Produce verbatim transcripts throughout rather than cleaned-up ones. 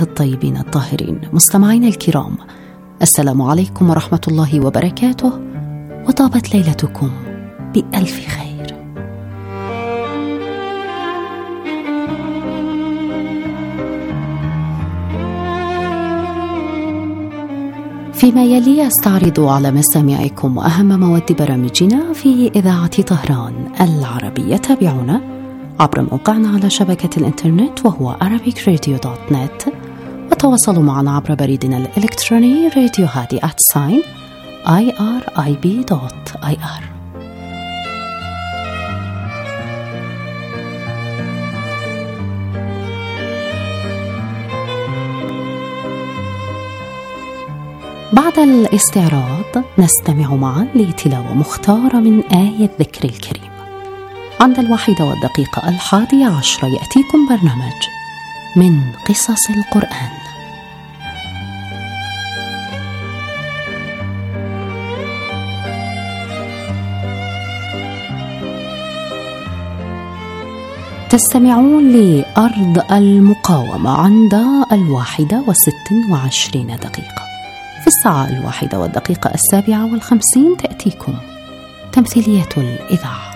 الطيبين الطاهرين. مستمعين الكرام، السلام عليكم ورحمة الله وبركاته، وطابت ليلتكم بألف خير. فيما يلي أستعرض على مسامعكم أهم مواد برامجنا في إذاعة طهران العربية. تابعونا عبر موقعنا على شبكة الإنترنت وهو arabic radio dot net، وتواصلوا معنا عبر بريدنا الإلكتروني راديو هادي at sign irib dot ir. بعد الاستعراض نستمع معا لتلاوة مختارة من آية ذكر الكريم. عند الواحدة والدقيقة الحادية عشرة يأتيكم برنامج من قصص القرآن. تستمعون لأرض المقاومة عند الواحدة وست وعشرين دقيقة. في الساعة الواحدة والدقيقة السابعة والخمسين تأتيكم تمثيلية الإذاعة.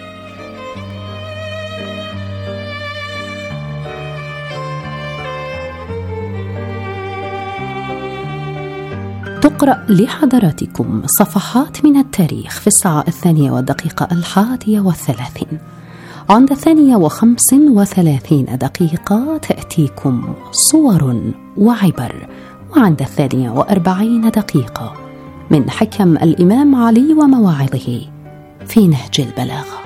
تقرأ لحضراتكم صفحات من التاريخ في الساعة الثانية والدقيقة الحادية والثلاثين. عند الثانية وخمس وثلاثين دقيقة تأتيكم صور وعبر. وعند الثانية وأربعين دقيقة من حكم الإمام علي ومواعظه في نهج البلاغة.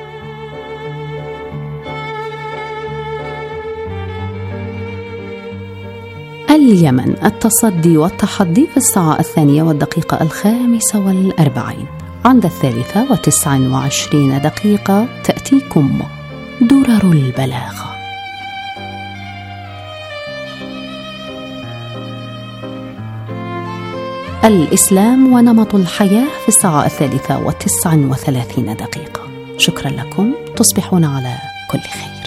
اليمن التصدي والتحدي في الساعة الثانية والدقيقة الخامسة والأربعين. عند الثالثة وتسع وعشرين دقيقة تأتيكم درر البلاغة. الإسلام ونمط الحياة في الساعة الثالثة وتسع وثلاثين دقيقة. شكرا لكم، تصبحون على كل خير.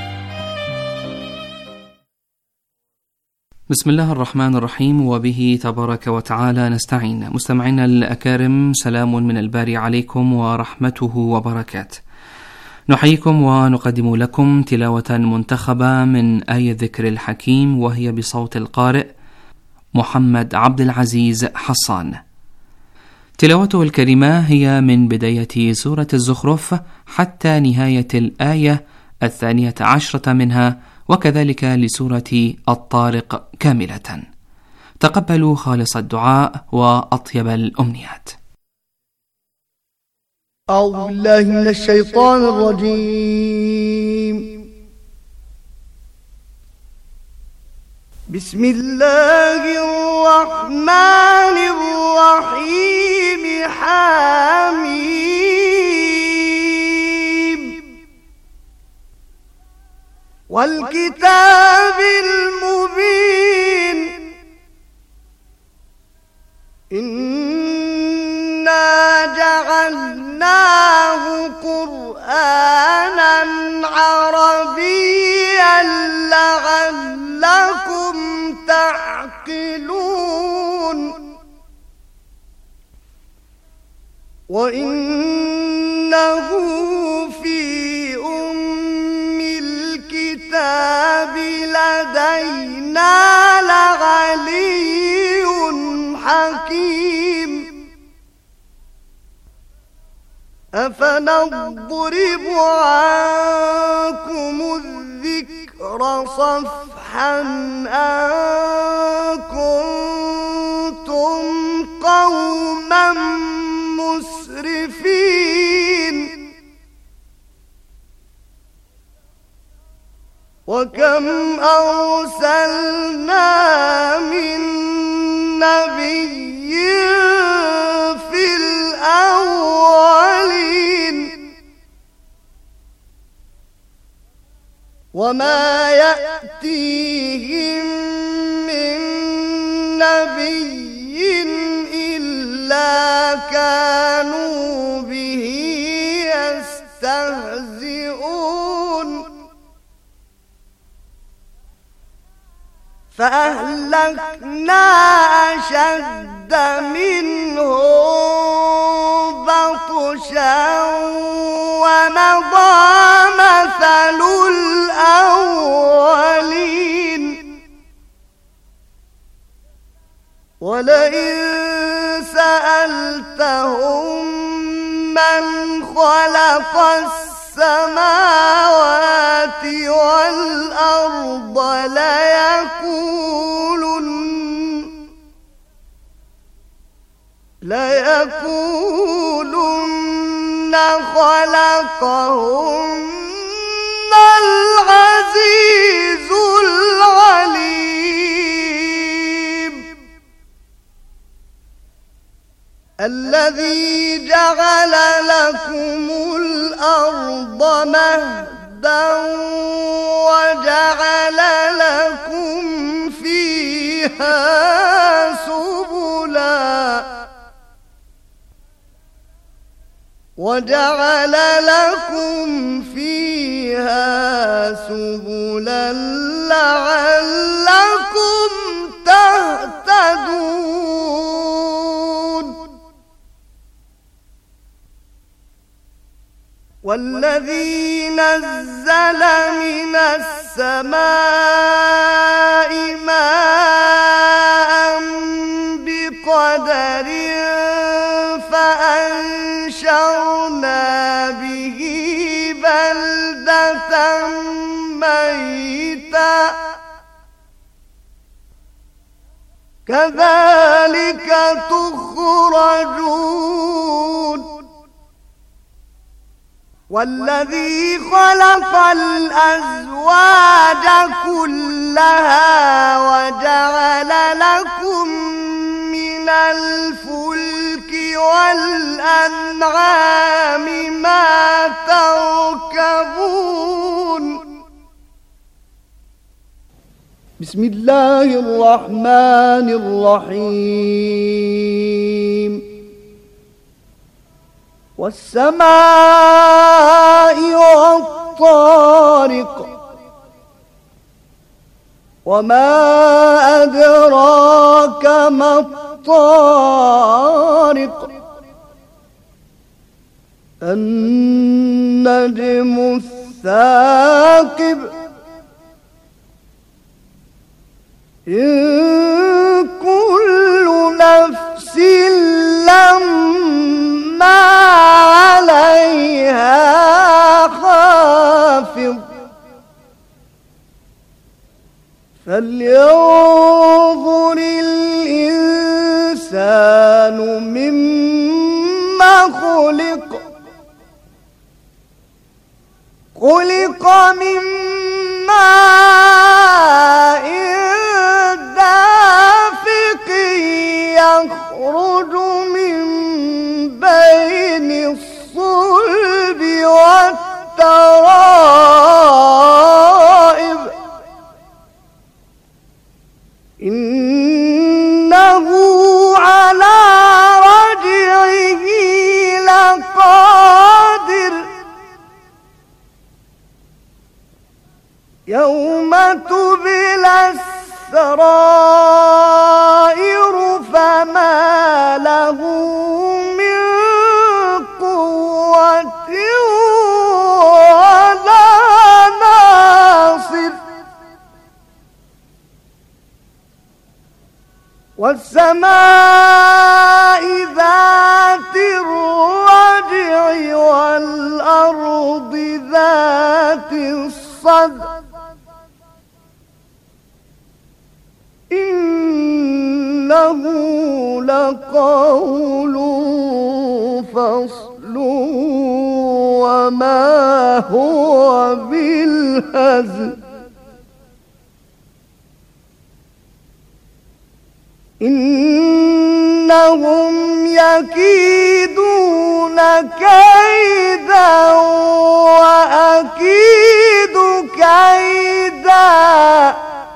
بسم الله الرحمن الرحيم، وبه تبارك وتعالى نستعين. مستمعينا الأكارم، سلام من الباري عليكم ورحمته وبركاته. نحييكم ونقدم لكم تلاوة منتخبة من آية ذكر الحكيم، وهي بصوت القارئ محمد عبد العزيز حصان. تلاوته الكريمة هي من بداية سورة الزخرف حتى نهاية الآية الثانية عشرة منها، وكذلك لسورة الطارق كاملة. تقبلوا خالص الدعاء وأطيب الأمنيات. أعوذ بالله من الشيطان الرجيم. بسم الله الرحمن الرحيم. حميم والكتاب المبين. إنا جعلناه قرآنا عربيا لعلكم تعقلون. وإنه في أم الكتاب لدينا لعلي حكيم. أفنضرب عنكم الذكر صفحا أن كنتم قوما مسرفين. وكم أرسلنا من نبي في الأولين وما يأتيهم من نبي إلا كانوا به يستهزئون. فأهلكنا أشد منهم بطشا ومضى مثل الأولين ولئن سألتهم من خلق السماوات والأرض ليقولن ليقولن خلقهن العزيز العليم الذي جعل لكم الأرض مهدا وجعل لكم فيها سبلا وجعل لكم فيها سبلا لعلكم تهتدون والذي نزل من السماء ماء بقدر فأنشرنا به بلدة ميتا كذلك تخرجون والذي خلق الأزواج كلها وجعل لكم من الفلك والأنعام ما تركبون بسم الله الرحمن الرحيم والسماء والطارق وما أدراك ما الطارق النجم الثاقب إن كل نفس لما عليها خافض فلينظر الإنسان مما خلق خلق من ماء دافق يخرج من بين الصلب والترائب إنه على رجعه لقادر يوم تبلى السرائر فما له من قوة ولا ناصر والسماء ذات الرجع والأرض ذات الصدع إنه لقول فصل وما هو بالهزل إنهم يكيدون كيدا وأكيد كيدا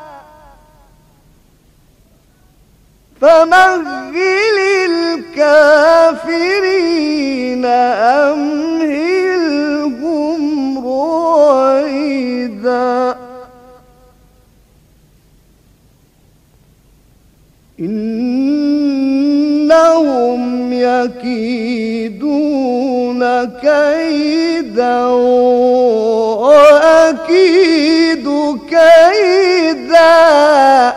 فمهل الكافرين أمهلهم رويدا إنهم يكيدون كيدا وأكيد كيدا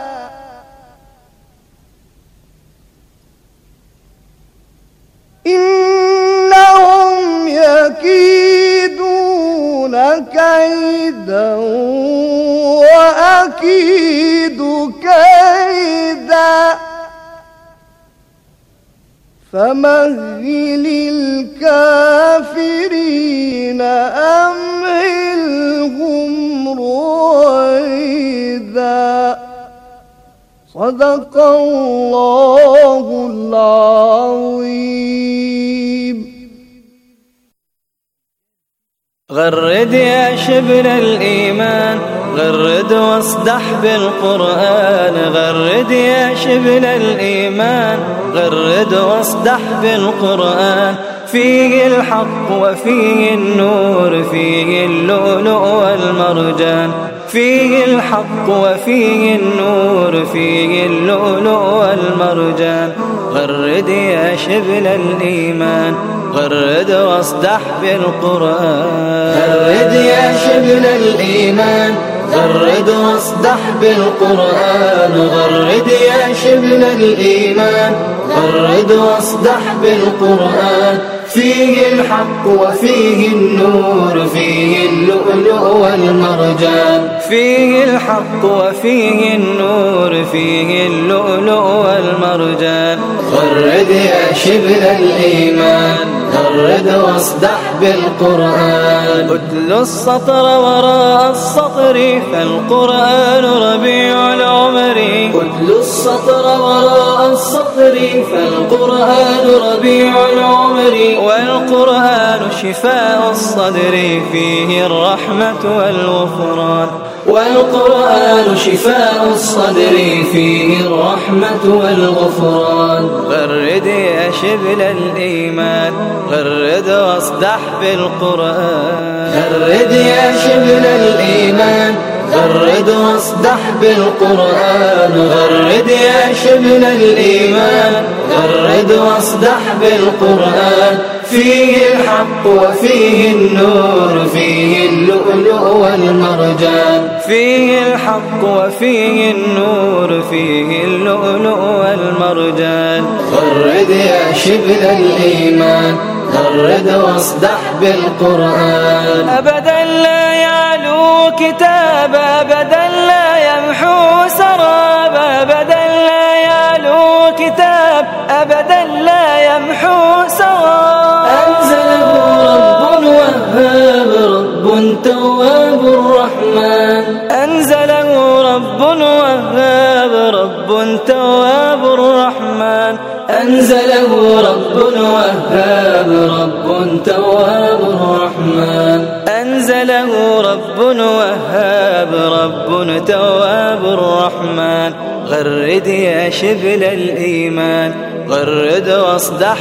إنهم يكيدون كيدا وأكيد كيدا فمهل الكافرين أمهلهم رويدا صدق الله العظيم. غرد يا شبل الإيمان، غرد واصدح بالقرآن. غرد يا شبل الإيمان، غرد واصدح بالقرآن. فيه الحق وفيه النور، فيه اللؤلؤ والمرجان. فيه الحق وفيه النور، فيه اللؤلؤ والمرجان. غرد يا شبل الإيمان، غرد واصدح بالقرآن. غرد يا شبل الإيمان، غرد واصدح بالقرآن. غرد يا شبل الإيمان، غرد واصدح بالقرآن. فيه الحق وفيه النور، فيه اللؤلؤ والمرجان. فيه الحق وفيه النور، فيه اللؤلؤ والمرجان. غرد يا شبل الإيمان، غرد واصدح بالقرآن. اتل السطر وراء السطر، فالقرآن ربيع العمر. اتل السطر وراء السطر، فالقرآن ربيع العمر. والقرآن شفاء الصدر، فيه الرحمة والغفران. والقرآن شفاء الصدر، فيه الرحمة والغفران. غرد يا شبل الإيمان، غرد واصدح بالقرآن. غرد يا شبل الإيمان، غرد واصدح بالقرآن. غرد يا شبل الإيمان، غرد واصدح بالقرآن. فيه الحق وفيه النور، فيه اللؤلؤ والمرجان. فيه الحق وفيه النور، فيه اللؤلؤ والمرجان. غرد يا شبل الإيمان، غرد واصدح بالقرآن. أبدا لا يعلو كتاب، أبدا لا يمحو سراب. أبدا لا يعلو كتاب، أبدا لا يمحو سراب. أنزله رب وهاب، رب تواب رحمن. أنزله رب وهاب، رب تواب رحمن. أنزله رب وهاب، رب تواب رحمن. أنزله رب وهاب، رب تواب رحمن. غرد يا شبل الإيمان، غرد واصدح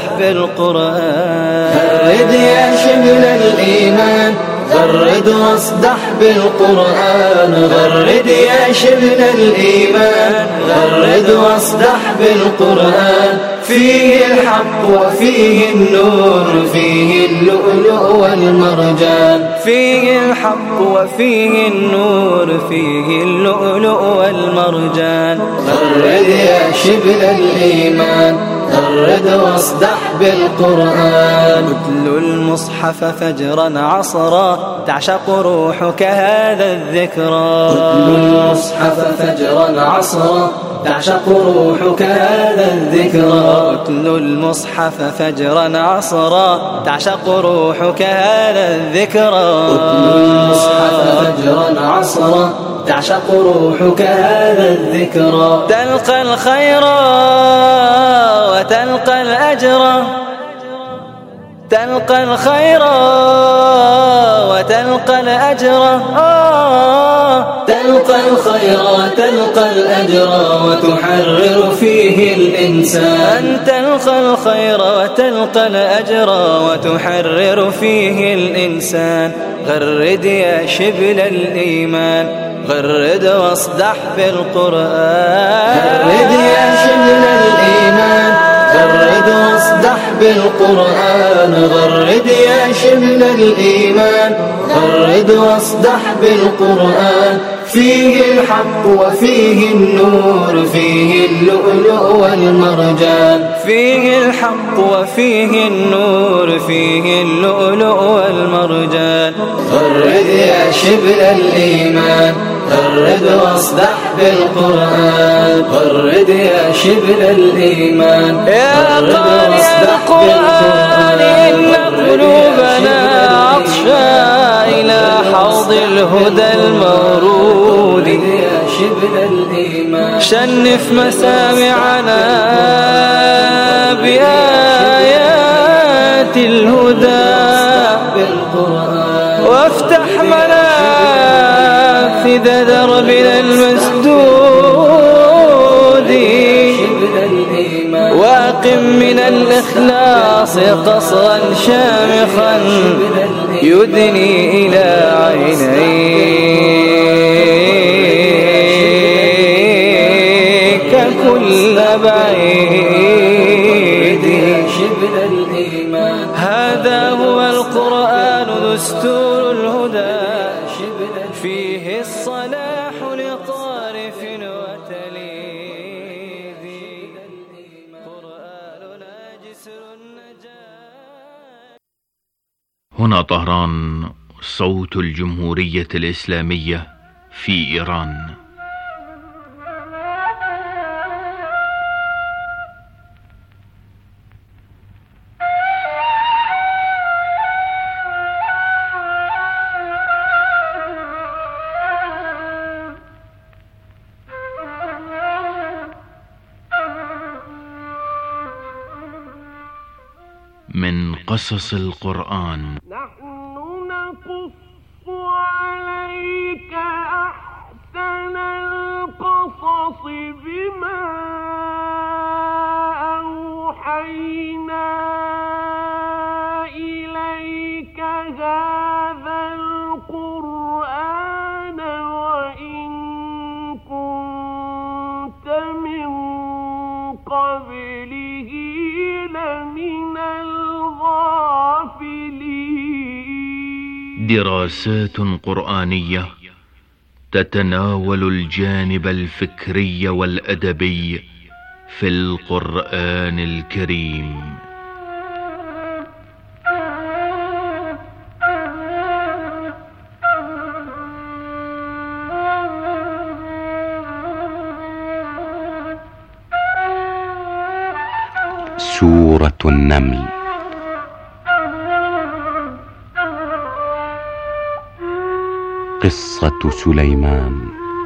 بالقرآن. غرد يا شبل الإيمان، غرد واصدح بالقرآن. غرد يا شبل الإيمان، غرد واصدح بالقرآن. فيه الحق وفيه النور، فيه اللؤلؤ والمرجان. فيه الحق وفيه النور، فيه اللؤلؤ والمرجان. غرد يا شبل الإيمان، غرد واصدح بالقرآن. اتل المصحف فجرا عصرا، تعشق روحك هذا الذكرى. اتل المصحف فجرا عصرا، تعشق روحك هذا الذكرى. اتل المصحف فجرا عصرا، تعشق روحك هذا الذكرى. اتل المصحف فجرا عصرا، تعشق روحك هذا الذكرى. تلقى الخير وتلقى الأجر، تلقى الخير وتلقى الأجر. تلقى الخير وتلقى الأجر، وتحرر فيه الإنسان. تلقى الخير وتلقى الأجر، وتحرر فيه الإنسان. غرد يا شبل الإيمان، غرد واصدح بالقرآن. غرد يا شبل بالقرآن، غرد يا شبل الإيمان، غرد واصدح بالقرآن، فيه الحق وفيه النور، فيه اللؤلؤ والمرجان، فيه الحق وفيه النور، فيه اللؤلؤ والمرجان. غرد يا شبل الإيمان، غرد واصدح بالقرآن، غرد يا شبل الإيمان، يا قارئ القرآن إن قلوبنا عطشا إلى حوض الهدى المورود. يا شبل الإيمان شنف مسامعنا بآيات الهدى، وافتح منافذ دربنا المسدود، واقم من الإخلاص قصرا شامخا يدني إلى عينيك كل بعيد. هذا هو القرآن دستور الهدى، فيه الصلاح لطارف وتليد، قرآننا جسر النجاة. هنا طهران، صوت الجمهورية الإسلامية في إيران. من قصص القرآن. نحن نقص عليك أحسن القصص بما أوحينا إليك هذا القرآن وإن كنت من قبله لمن دراسات قرآنية تتناول الجانب الفكري والأدبي في القرآن الكريم. سورة النمل. قصة سليمان.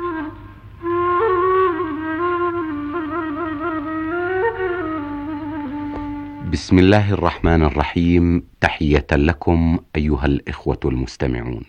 بسم الله الرحمن الرحيم. تحية لكم أيها الإخوة المستمعون.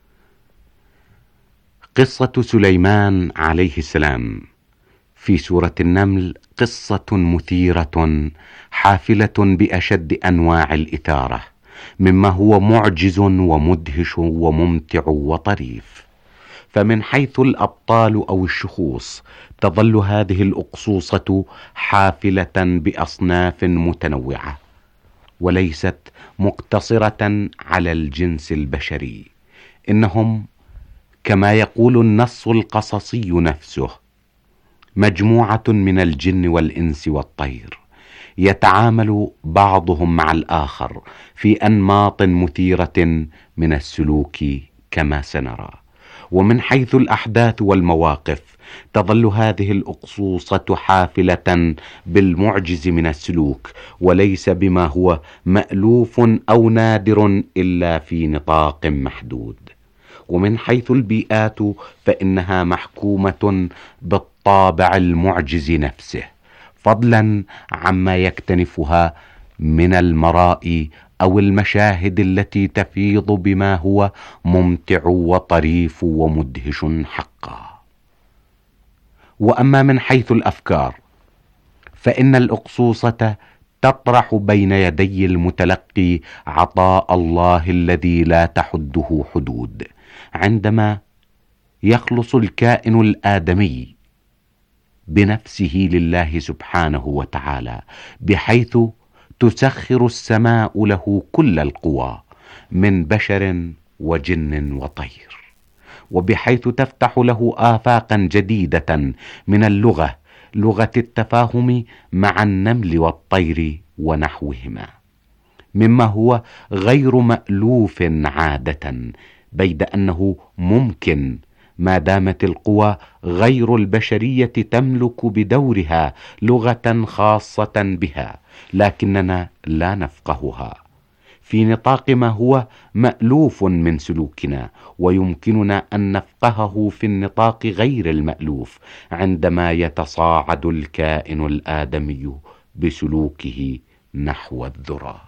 قصة سليمان عليه السلام في سورة النمل قصة مثيرة حافلة بأشد أنواع الإثارة، مما هو معجز ومدهش وممتع وطريف. فمن حيث الأبطال أو الشخوص تظل هذه الأقصوصة حافلة بأصناف متنوعة، وليست مقتصرة على الجنس البشري. إنهم كما يقول النص القصصي نفسه مجموعة من الجن والإنس والطير، يتعامل بعضهم مع الآخر في أنماط مثيرة من السلوك كما سنرى. ومن حيث الأحداث والمواقف تظل هذه الأقصوصة حافلة بالمعجز من السلوك، وليس بما هو مألوف أو نادر إلا في نطاق محدود. ومن حيث البيئات فإنها محكومة بالطابع المعجز نفسه، فضلا عما يكتنفها من المرائي أو المشاهد التي تفيض بما هو ممتع وطريف ومدهش حقا. وأما من حيث الأفكار فإن الأقصوصة تطرح بين يدي المتلقي عطاء الله الذي لا تحده حدود، عندما يخلص الكائن الآدمي بنفسه لله سبحانه وتعالى، بحيث تسخر السماء له كل القوى من بشر وجن وطير، وبحيث تفتح له آفاقا جديدة من اللغة، لغة التفاهم مع النمل والطير ونحوهما، مما هو غير مألوف عادة، بيد أنه ممكن ما دامت القوى غير البشرية تملك بدورها لغة خاصة بها، لكننا لا نفقهها في نطاق ما هو مألوف من سلوكنا، ويمكننا أن نفقهه في النطاق غير المألوف عندما يتصاعد الكائن الآدمي بسلوكه نحو الذرة.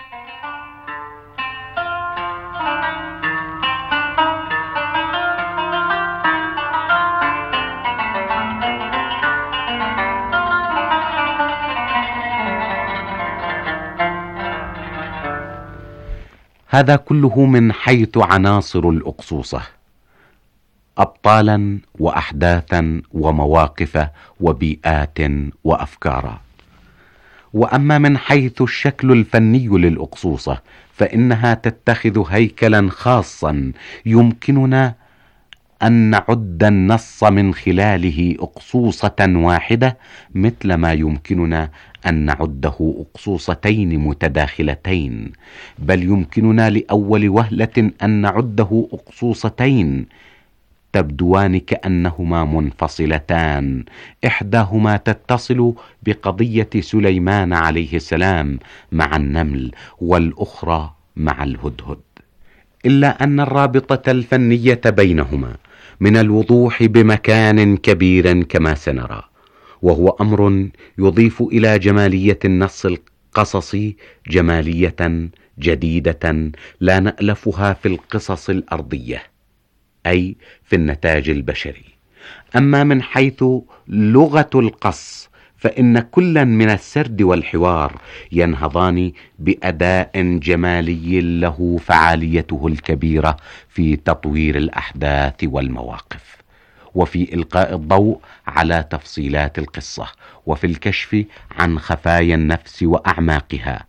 هذا كله من حيث عناصر الأقصوصة، أبطالا وأحداثا ومواقف وبيئات وأفكارا. وأما من حيث الشكل الفني للأقصوصة فإنها تتخذ هيكلا خاصا يمكننا أن نعد النص من خلاله أقصوصة واحدة، مثل ما يمكننا أن نعده أقصوصتين متداخلتين، بل يمكننا لأول وهلة أن نعده أقصوصتين تبدوان كأنهما منفصلتان، إحداهما تتصل بقضية سليمان عليه السلام مع النمل، والأخرى مع الهدهد، إلا أن الرابطة الفنية بينهما من الوضوح بمكان كبير كما سنرى، وهو أمر يضيف إلى جمالية النص القصصي جمالية جديدة لا نألفها في القصص الأرضية، أي في النتاج البشري. أما من حيث لغة القص فإن كلا من السرد والحوار ينهضان بأداء جمالي له فعاليته الكبيرة في تطوير الأحداث والمواقف، وفي إلقاء الضوء على تفصيلات القصة، وفي الكشف عن خفايا النفس وأعماقها،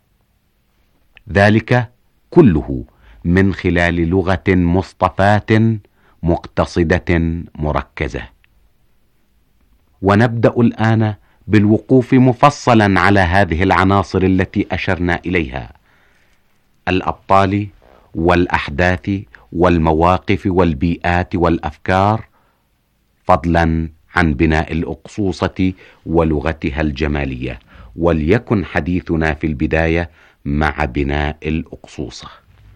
ذلك كله من خلال لغة مصطفاة مقتصدة مركزة. ونبدأ الآن بالوقوف مفصلا على هذه العناصر التي أشرنا إليها، الأبطال والأحداث والمواقف والبيئات والأفكار، فضلا عن بناء الأقصوصة ولغتها الجمالية. وليكن حديثنا في البداية مع بناء الأقصوصة.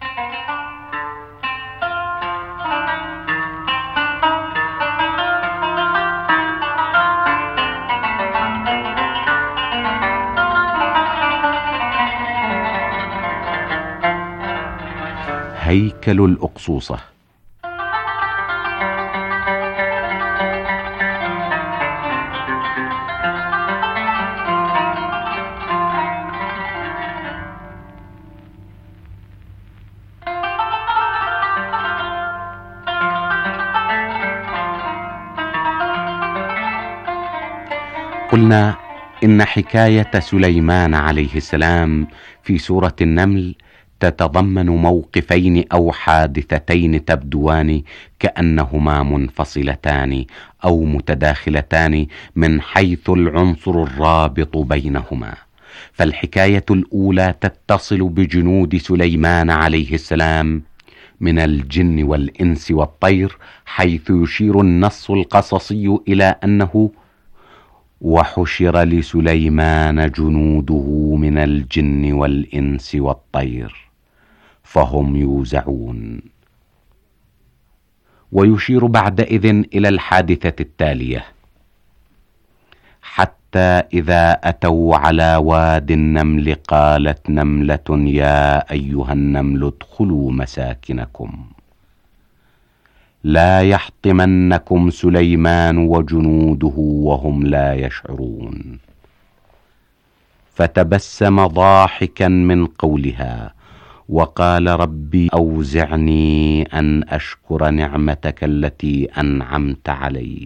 هيكل الأقصوصة. قلنا إن حكاية سليمان عليه السلام في سورة النمل تتضمن موقفين أو حادثتين تبدوان كأنهما منفصلتان أو متداخلتان من حيث العنصر الرابط بينهما. فالحكاية الأولى تتصل بجنود سليمان عليه السلام من الجن والإنس والطير، حيث يشير النص القصصي إلى أنه وحشر لسليمان جنوده من الجن والإنس والطير فهم يوزعون. ويشير بعدئذ إلى الحادثة التالية: حتى إذا أتوا على واد النمل قالت نملة يا أيها النمل ادخلوا مساكنكم لا يحطمنكم سليمان وجنوده وهم لا يشعرون. فتبسم ضاحكا من قولها وقال ربي أوزعني أن أشكر نعمتك التي أنعمت علي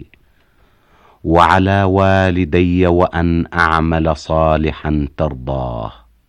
وعلى والدي وأن أعمل صالحا ترضاه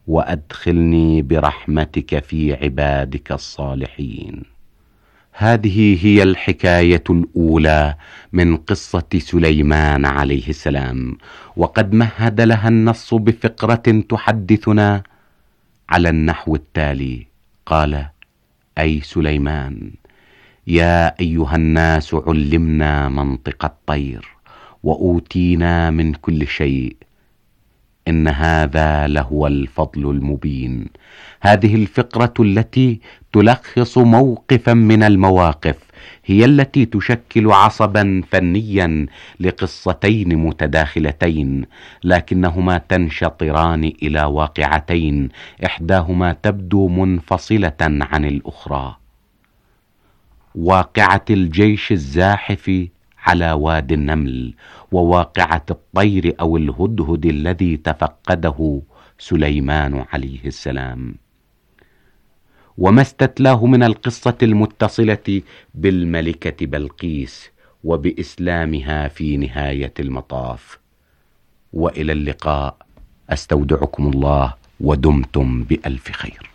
وأدخلني برحمتك في عبادك الصالحين. هذه هي الحكاية الأولى من قصة سليمان عليه السلام، وقد مهد لها النص بفقرة تحدثنا على النحو التالي. قال: أي سليمان، يا أيها الناس، علمنا منطق الطير وأوتينا من كل شيء، إن هذا لهو الفضل المبين. هذه الفقرة التي تلخص موقفا من المواقف هي التي تشكل عصبا فنيا لقصتين متداخلتين، لكنهما تنشطران إلى واقعتين، إحداهما تبدو منفصلة عن الأخرى. واقعة الجيش الزاحف على وادي النمل، وواقعة الطير أو الهدهد الذي تفقده سليمان عليه السلام، وما استتلاه من القصة المتصلة بالملكة بلقيس وبإسلامها في نهاية المطاف. وإلى اللقاء، أستودعكم الله ودمتم بألف خير.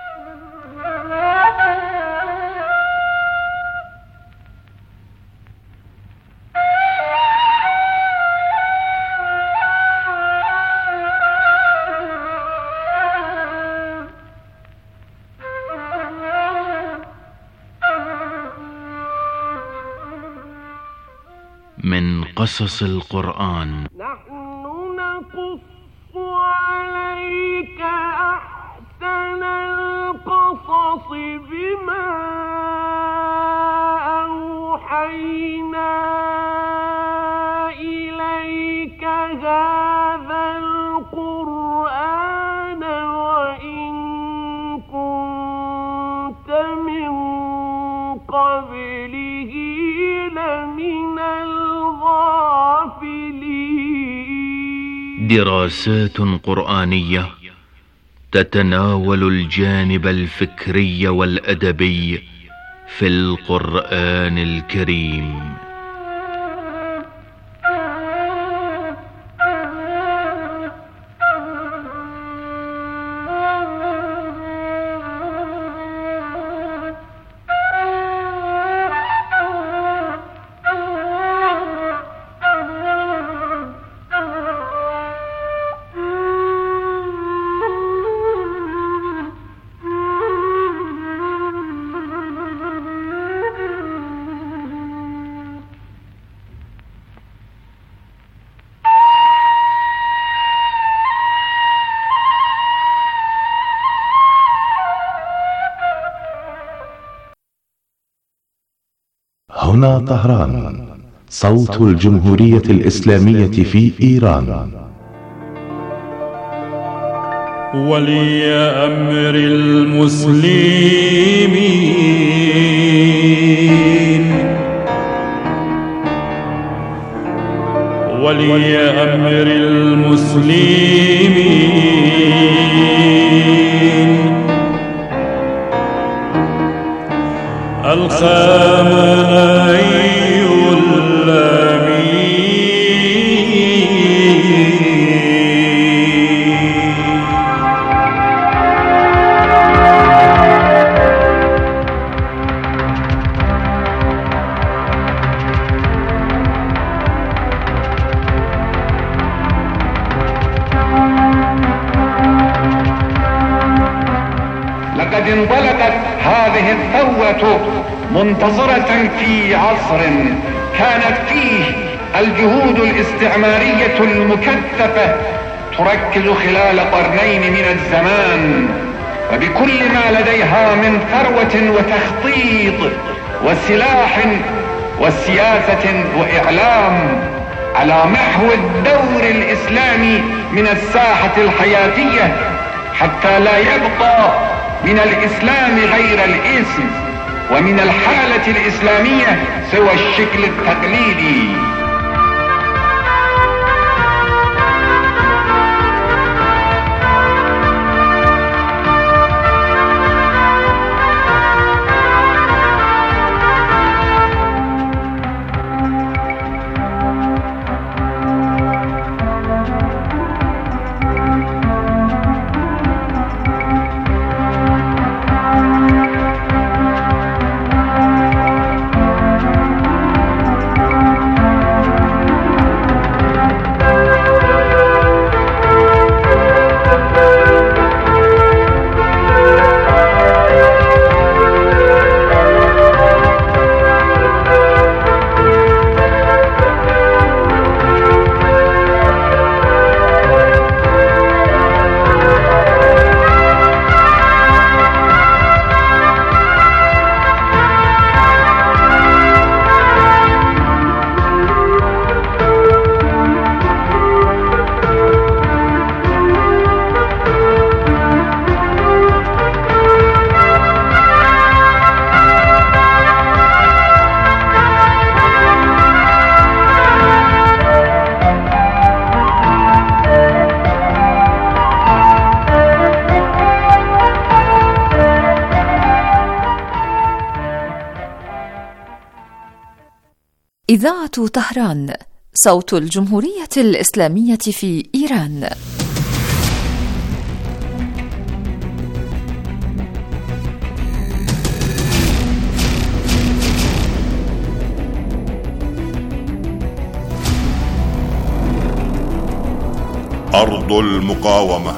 من قصص القرآن. نحن نقص عليك أحسن القصص بما أوحينا إليك هذا القرآن وإن كنت من قبله لمن الغافلين. دراسات قرآنية تتناول الجانب الفكري والأدبي في القرآن الكريم. هنا طهران، صوت الجمهورية الإسلامية في إيران. ولي أمر المسلمين، ولي أمر المسلمين، الخامنئي الأمين. لقد انطلقت هذه الثورة منتصرة في عصر كانت فيه الجهود الاستعمارية المكثفة تركز خلال قرنين من الزمان، وبكل ما لديها من ثروة وتخطيط وسلاح وسياسة وإعلام على محو الدور الإسلامي من الساحة الحياتية، حتى لا يبقى من الإسلام غير الاسم، ومن الحالة الإسلامية سوى الشكل التقليدي. إذاعة طهران، صوت الجمهورية الإسلامية في إيران. أرض المقاومة.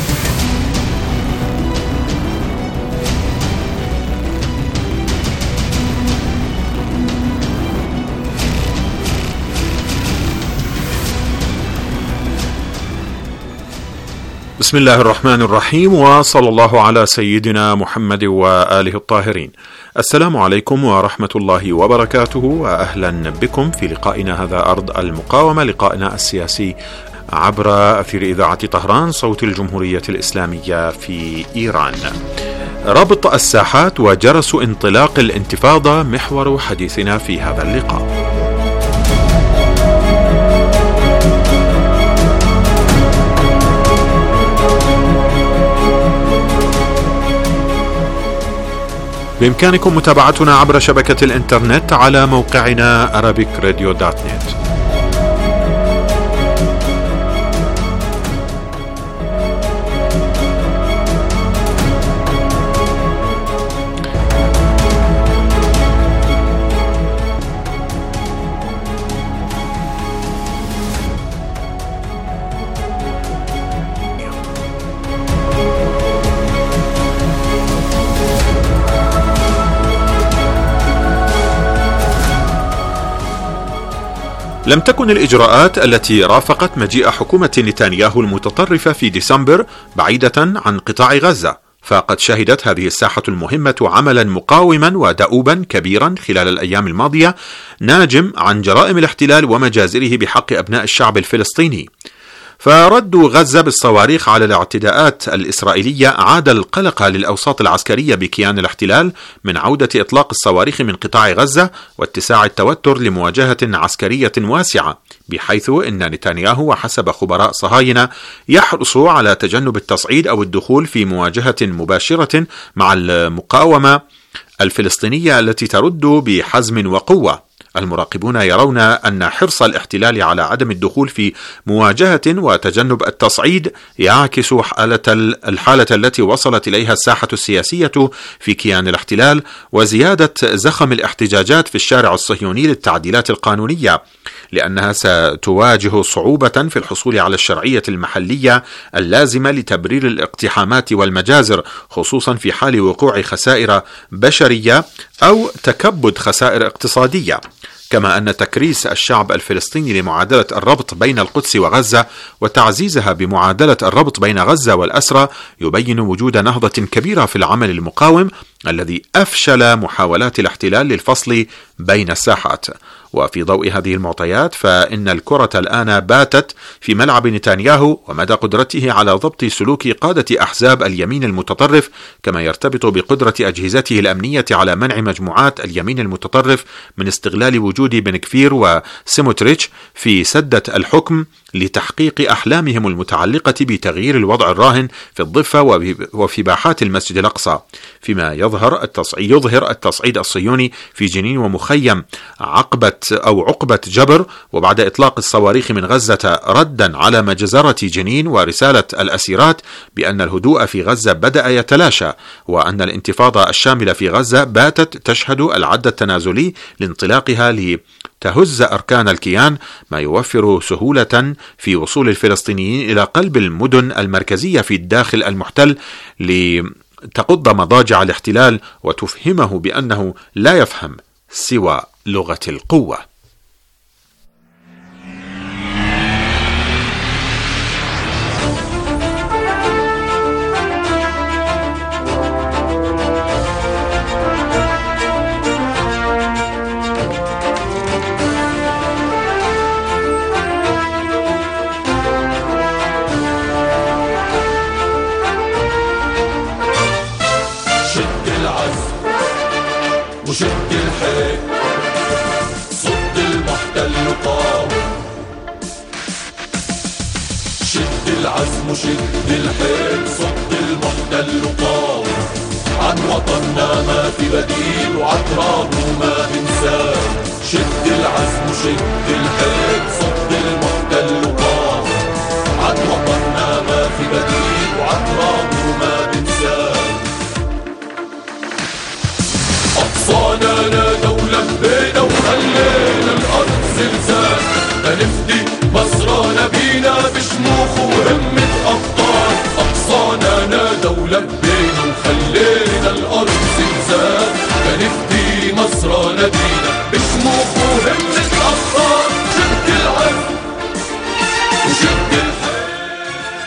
بسم الله الرحمن الرحيم، وصلى الله على سيدنا محمد وآله الطاهرين. السلام عليكم ورحمة الله وبركاته، وأهلا بكم في لقائنا هذا أرض المقاومة، لقائنا السياسي عبر أثير إذاعة طهران، صوت الجمهورية الإسلامية في إيران. ربط الساحات وجرس انطلاق الانتفاضة محور حديثنا في هذا اللقاء. بإمكانكم متابعتنا عبر شبكة الإنترنت على موقعنا أرابيك راديو دوت نت. لم تكن الإجراءات التي رافقت مجيء حكومة نتنياهو المتطرفة في ديسمبر بعيدة عن قطاع غزة، فقد شهدت هذه الساحة المهمة عملا مقاوما ودؤوبا كبيرا خلال الأيام الماضية، ناجم عن جرائم الاحتلال ومجازره بحق أبناء الشعب الفلسطيني. فرد غزة بالصواريخ على الاعتداءات الإسرائيلية أعاد القلق للأوساط العسكرية بكيان الاحتلال من عودة إطلاق الصواريخ من قطاع غزة واتساع التوتر لمواجهة عسكرية واسعة، بحيث أن نتنياهو وحسب خبراء صهاينة يحرص على تجنب التصعيد أو الدخول في مواجهة مباشرة مع المقاومة الفلسطينية التي ترد بحزم وقوة. المراقبون يرون أن حرص الاحتلال على عدم الدخول في مواجهة وتجنب التصعيد يعكس حالة الحالة التي وصلت إليها الساحة السياسية في كيان الاحتلال، وزيادة زخم الاحتجاجات في الشارع الصهيوني للتعديلات القانونية، لأنها ستواجه صعوبة في الحصول على الشرعية المحلية اللازمة لتبرير الاقتحامات والمجازر، خصوصا في حال وقوع خسائر بشرية أو تكبد خسائر اقتصادية. كما أن تكريس الشعب الفلسطيني لمعادلة الربط بين القدس وغزة وتعزيزها بمعادلة الربط بين غزة والأسرى يبين وجود نهضة كبيرة في العمل المقاوم الذي أفشل محاولات الاحتلال للفصل بين الساحات. وفي ضوء هذه المعطيات فإن الكرة الآن باتت في ملعب نتنياهو ومدى قدرته على ضبط سلوك قادة أحزاب اليمين المتطرف، كما يرتبط بقدرة أجهزته الأمنية على منع مجموعات اليمين المتطرف من استغلال وجود بن كفير وسيموتريتش في سدة الحكم لتحقيق أحلامهم المتعلقة بتغيير الوضع الراهن في الضفة وفي باحات المسجد الأقصى، فيما يظهر التصعيد يظهر التصعيد الصهيوني في جنين ومخيم عقبة أو عقبة جبر، وبعد إطلاق الصواريخ من غزة ردا على مجزرة جنين ورسالة الأسيرات بأن الهدوء في غزة بدأ يتلاشى، وأن الانتفاضة الشاملة في غزة باتت تشهد العد التنازلي لانطلاقها لتهز أركان الكيان، ما يوفر سهولة في وصول الفلسطينيين إلى قلب المدن المركزية في الداخل المحتل لتقض مضاجع الاحتلال وتفهمه بأنه لا يفهم سوى لغة القوة. شد العزم وشد الحيل، صد المحتل قام. شد العزم وشد الحيل، صد المحتل قام. عن وطننا ما في بديل، وعن ترابه ما بنساه. شد العزم شد الحيل صد المحتل وقام عد وطننا ما في بديل وعد رابه ما بنساه. أقصانا نادوا ولبينا وخلينا الأرض زلزال لنفدي مصرنا بينا بشموخ وهمة أبطال. أقصانا نادوا ولبينا وخلينا الأرض زلزال لنفدي مصرنا بينا بشموخ وهمة أبطال. شد العزم وشد الحيل.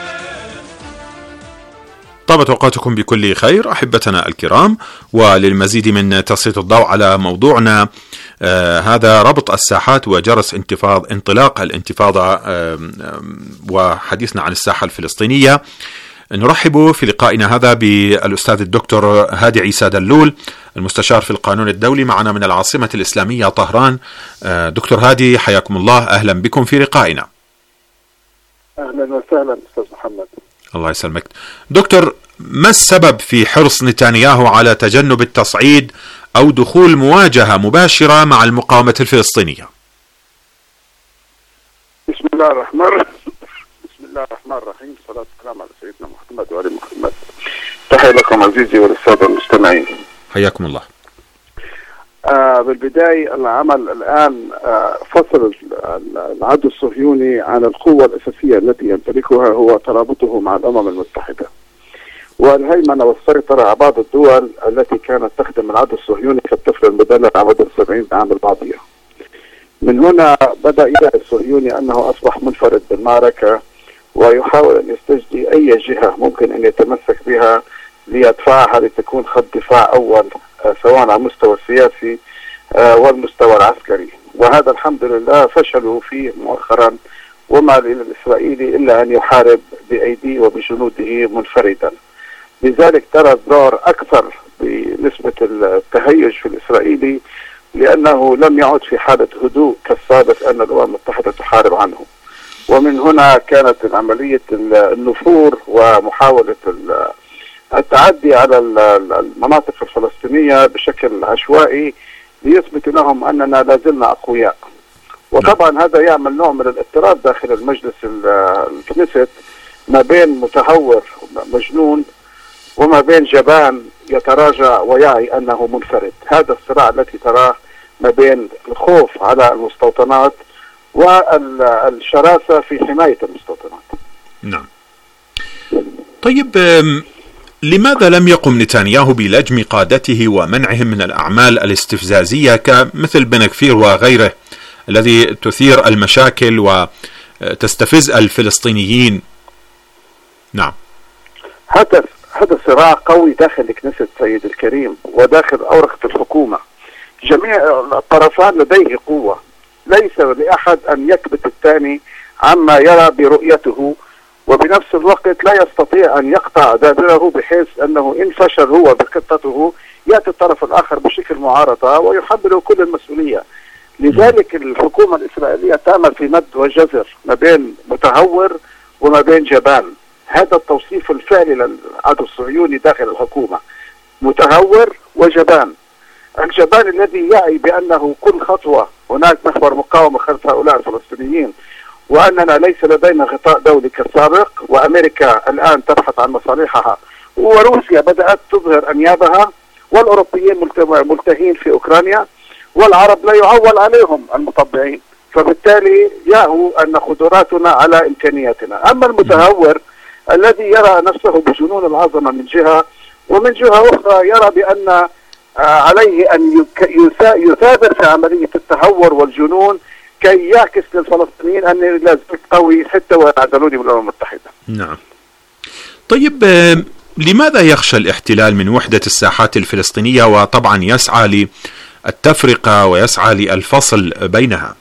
طابت أوقاتكم بكل خير أحبتنا الكرام، وللمزيد من تسليط الضوء على موضوعنا آه هذا ربط الساحات وجرس انتفاض انطلاق الانتفاضة آه آه وحديثنا عن الساحة الفلسطينية، نرحب في لقائنا هذا بالأستاذ الدكتور هادي عيسى دلول المستشار في القانون الدولي معنا من العاصمة الإسلامية طهران. آه دكتور هادي حياكم الله، أهلا بكم في لقائنا. أهلا وسهلا أستاذ محمد. الله يسلمك دكتور، ما السبب في حرص نتنياهو على تجنب التصعيد أو دخول مواجهة مباشرة مع المقاومة الفلسطينية؟ بسم الله الرحمن الرحيم. بسم الله الرحمن الرحيم، صلاة والسلام على سيدنا محمد وآل محمد. تحية لكم عزيزي وللسادة المستمعين. حياكم الله. آه بالبداية العمل الآن آه فصل العدو الصهيوني عن القوة الأساسية التي يمتلكها هو ترابطه مع الأمم المتحدة والهيمنة والسيطرة على بعض الدول التي كانت تخدم العدو الصهيوني كالطفل المدلل على مدى السبعين عام الماضية. من هنا بدأ يدعي الصهيوني أنه أصبح منفرد بالمعركة ويحاول أن يستجدي أي جهة ممكن أن يتمسك بها ليدفعها لتكون خط دفاع أول سواء على المستوى السياسي والمستوى العسكري، وهذا الحمد لله فشلوا فيه مؤخرا، وما للإسرائيلي إلا أن يحارب بأيديه وبجنوده منفردا. لذلك ترى الدور أكثر بنسبة التهيج في الإسرائيلي لأنه لم يعد في حالة هدوء كالسابق أن الأمم المتحدة تحارب عنه. ومن هنا كانت عملية النفور ومحاولة التعدي على المناطق الفلسطينية بشكل عشوائي ليثبت لهم أننا لازلنا أقوياء. وطبعا هذا يعمل نوع من الاضطراب داخل المجلس الكنيست ما بين متهور مجنون وما بين جبان يتراجع ويعي أنه منفرد. هذا الصراع الذي تراه ما بين الخوف على المستوطنات والشراسة في حماية المستوطنات. نعم. طيب لماذا لم يقم نتنياهو بلجم قادته ومنعهم من الأعمال الاستفزازية كمثل بن كفير وغيره الذي تثير المشاكل وتستفز الفلسطينيين؟ نعم. هذا هذا صراع قوي داخل كنيسة سيد الكريم وداخل أورقة الحكومة. جميع الطرفان لديه قوة، ليس لأحد أن يكبت الثاني عما يرى برؤيته، وبنفس الوقت لا يستطيع أن يقطع دابره بحيث أنه إن فشل هو بخطته يأتي الطرف الآخر بشكل معارضة ويحمله كل المسؤولية. لذلك الحكومة الإسرائيلية تعمل في مد وجزر ما بين متهور وما بين جبان. هذا التوصيف الفعلي للعدو الصهيوني داخل الحكومة، متهور وجبان. الجبان الذي يعي بأنه كل خطوة هناك محور مقاومة خلف هؤلاء الفلسطينيين، وأننا ليس لدينا غطاء دولي كالسابق، وأمريكا الآن تبحث عن مصالحها، وروسيا بدأت تظهر أنيابها، والأوروبيين ملتهين في أوكرانيا، والعرب لا يعول عليهم المطبعين، فبالتالي ياهو أن قدراتنا على إمكانياتنا. أما المتهور الذي يرى نفسه بجنون العظمة من جهة، ومن جهة أخرى يرى بأن عليه أن يثابر في عملية التهور والجنون كي يعكس للفلسطينيين أني لا زلت قوي حتى ويعزلوني من الأمم المتحدة. نعم. طيب لماذا يخشى الاحتلال من وحدة الساحات الفلسطينية وطبعا يسعى للتفرقة ويسعى للفصل بينها؟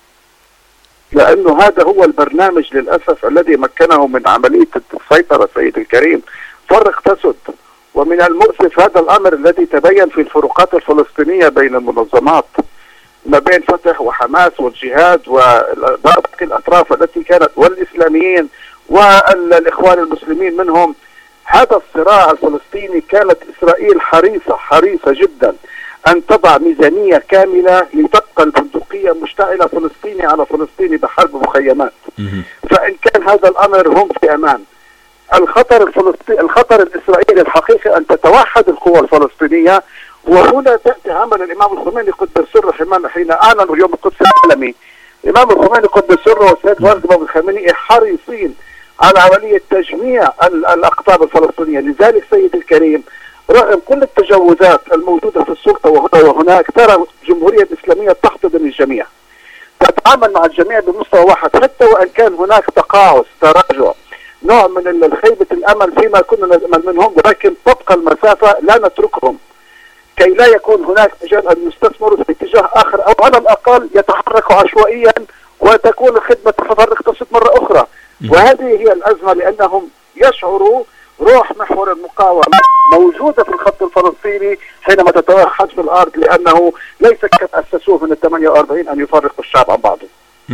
لأنه هذا هو البرنامج للأسف الذي مكنه من عملية السيطرة سيد الكريم، فرق تسد. ومن المؤسف هذا الأمر الذي تبين في الفروقات الفلسطينية بين المنظمات ما بين فتح وحماس والجهاد وباقي الأطراف التي كانت والإسلاميين والإخوان المسلمين منهم. هذا الصراع الفلسطيني كانت إسرائيل حريصة حريصة جدا أن تضع ميزانية كاملة لتبقى البندقية مشتعلة فلسطيني على فلسطيني بحرب مخيمات. فإن كان هذا الأمر هم في أمان. الخطر الفلسطيني الخطر الإسرائيلي الحقيقي أن تتوحد القوى الفلسطينية، وهنا تأتي عمل الإمام الخميني قدس سره حين أعلنوا يوم القدس العالمي. الإمام الخميني قدس سره والسيد والد الإمام الخميني حريصين على عملية تجميع الأقطاب الفلسطينية. لذلك سيد الكريم رغم كل التجاوزات الموجودة في السلطة وهنا وهناك ترى الجمهورية الإسلامية تحتضن الجميع، تتعامل مع الجميع بمستوى واحد، حتى وإن كان هناك تقاعس تراجع نوع من خيبة الأمل فيما كنا نأمل منهم، ولكن تبقى المسافة لا نتركهم كي لا يكون هناك مجال أن يستثمروا في اتجاه آخر، أو على الأقل يتحركوا عشوائيا وتكون الخدمة تتفرق تصد مرة أخرى. وهذه هي الأزمة، لأنهم يشعروا روح محور المقاومة موجودة في الخط الفلسطيني حينما تتوحد في الأرض، لأنه ليس كما أسسوه من الثمانية وأربعين أن يفرقوا الشعب عن بعضه.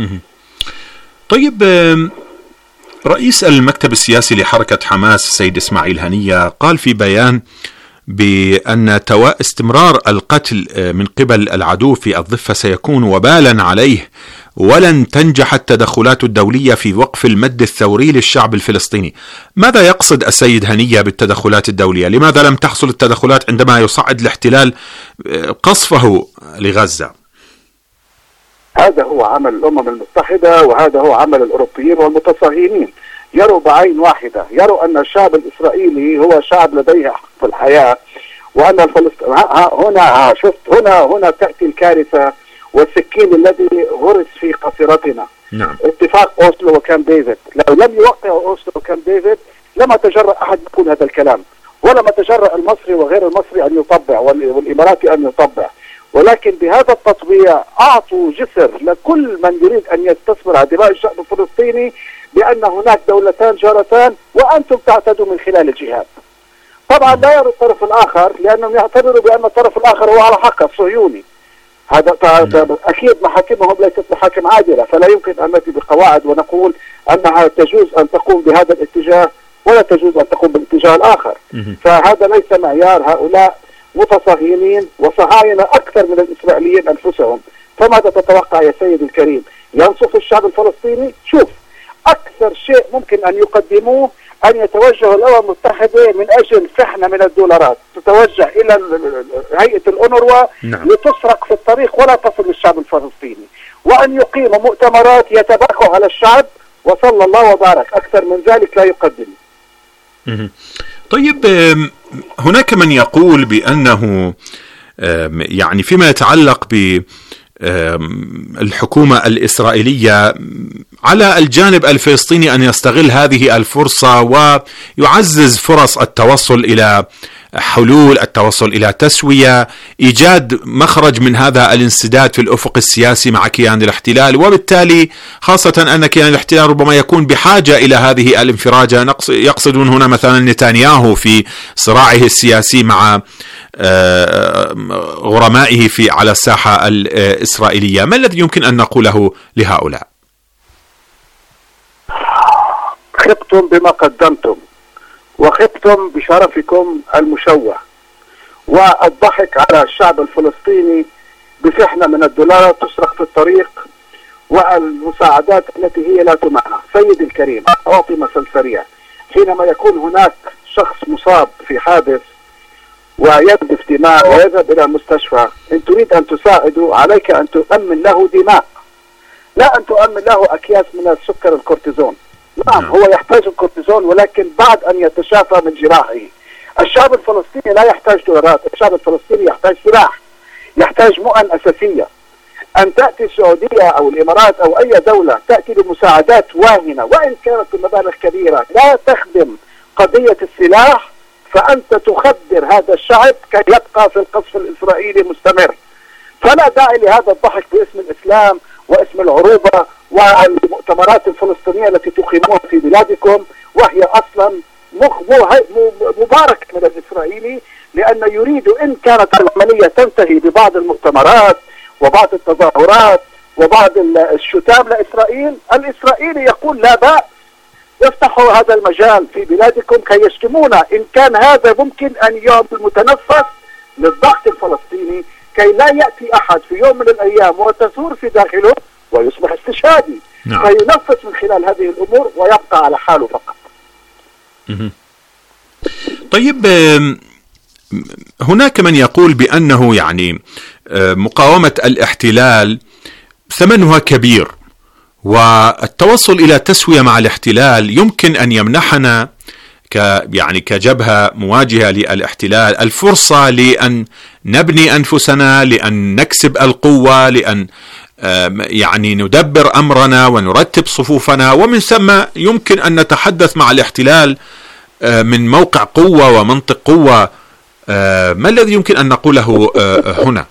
طيب، رئيس المكتب السياسي لحركة حماس السيد إسماعيل هنية قال في بيان بأن استمرار القتل من قبل العدو في الضفة سيكون وبالا عليه، ولن تنجح التدخلات الدولية في وقف المد الثوري للشعب الفلسطيني. ماذا يقصد السيد هنية بالتدخلات الدولية؟ لماذا لم تحصل التدخلات عندما يصعد الاحتلال قصفه لغزة؟ هذا هو عمل الأمم المتحدة، وهذا هو عمل الأوروبيين والمتصهينين. يروا بعين واحدة، يروا أن الشعب الإسرائيلي هو شعب لديه حق في الحياة، وأن الفلسطين هنا شفت هنا هنا تأتي الكارثة والسكين الذي غرس في قصيرتنا. نعم. اتفاق أوسلو وكامب ديفيد، لو لم يوقع أوسلو وكامب ديفيد لما تجرأ أحد يقول هذا الكلام، ولما تجرأ المصري وغير المصري أن يطبع والإماراتي أن يطبع. ولكن بهذا التطبيع أعطوا جسر لكل من يريد أن يستثمر على دماء الشعب الفلسطيني بأن هناك دولتان جارتان وأنتم تعتدوا من خلال الجهاد. طبعا لا يرى الطرف الآخر، لأنهم يعتبروا بأن الطرف الآخر هو على حق الصهيوني. هذا أكيد محاكمهم ليست محاكم عادلة، فلا يمكن أن نأتي بقواعد ونقول أنها تجوز أن تقوم بهذا الاتجاه ولا تجوز أن تقوم بالاتجاه الآخر. فهذا ليس معيار. هؤلاء متصهينين وصهاينة أكثر من الإسرائيليين أنفسهم. فماذا تتوقع يا سيد الكريم؟ ينصف الشعب الفلسطيني؟ شوف، أكثر شيء ممكن أن يقدموه أن يتوجهوا الأمم المتحدة من أجل شحنة من الدولارات تتوجه إلى هيئة الأونروا. نعم. لتسرق في الطريق ولا تصل للشعب الفلسطيني، وأن يقيموا مؤتمرات يتباكوا على الشعب، وصلى الله وبارك. أكثر من ذلك لا يقدم. طيب، هناك من يقول بأنه يعني فيما يتعلق ب الحكومة الإسرائيلية على الجانب الفلسطيني أن يستغل هذه الفرصة ويعزز فرص التوصل إلى حلول، التوصل إلى تسوية، إيجاد مخرج من هذا الانسداد في الأفق السياسي مع كيان الاحتلال، وبالتالي خاصة أن كيان الاحتلال ربما يكون بحاجة إلى هذه الانفراجة. يقصدون هنا مثلا نتنياهو في صراعه السياسي مع غرمائه في على الساحة الإسرائيلية. ما الذي يمكن أن نقوله لهؤلاء؟ خبتم بما قدمتم، وخبتم بشرفكم المشوه، والضحك على الشعب الفلسطيني بشحنة من الدولارات تسرق في الطريق، والمساعدات التي هي لا تمنع. سيدي الكريم، أعطي مثل سريع. حينما يكون هناك شخص مصاب في حادث ويجدف دماء ويذهب إلى المستشفى، إن تريد أن تساعده عليك أن تؤمن له دماء، لا أن تؤمن له أكياس من السكر الكورتيزون. نعم، هو يحتاج الكورتيزون، ولكن بعد أن يتشافى من جراحه. الشعب الفلسطيني لا يحتاج دولارات، الشعب الفلسطيني يحتاج سلاح، يحتاج مؤن أساسية. أن تأتي السعودية أو الإمارات أو أي دولة تأتي بمساعدات واهنة وإن كانت بمبالغ كبيرة لا تخدم قضية السلاح، فأنت تخدر هذا الشعب كي يبقى في القصف الإسرائيلي مستمر. فلا داعي لهذا الضحك باسم الإسلام واسم العروبة والمؤتمرات الفلسطينية التي تقيموها في بلادكم، وهي أصلا مباركة من الإسرائيلي، لأن يريد إن كانت العملية تنتهي ببعض المؤتمرات وبعض التظاهرات وبعض الشتام لإسرائيل، الإسرائيلي يقول لا بأس، يفتحوا هذا المجال في بلادكم كي يشتمونا، إن كان هذا ممكن أن يعمل متنفس للضغط الفلسطيني كي لا يأتي أحد في يوم من الأيام وتثور في داخله ويصبح استشهادي. نعم. فينفذ من خلال هذه الأمور ويبقى على حاله فقط. طيب، هناك من يقول بأنه يعني مقاومة الاحتلال ثمنها كبير، والتوصل إلى تسوية مع الاحتلال يمكن أن يمنحنا ك يعني كجبهة مواجهة للاحتلال الفرصة لأن نبني أنفسنا، لأن نكسب القوة، لأن يعني ندبر أمرنا ونرتب صفوفنا، ومن ثم يمكن أن نتحدث مع الاحتلال من موقع قوة ومنطق قوة. ما الذي يمكن أن نقوله هنا؟